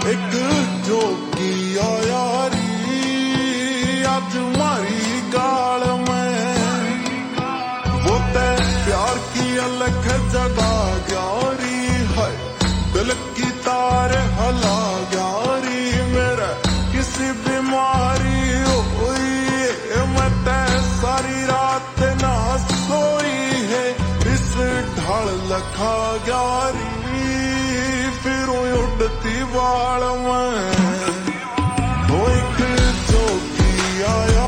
एक जोगी यारी आज मारी गाल में, वो ते प्यार की अलग जगा ग्यारी है, दिल की तार हला ग्यारी मेरा किसी बीमारी हुई मैं ते सारी रात ना सोई है, इस ढाल लखा ग्यारी फिर उड़ती बाल में।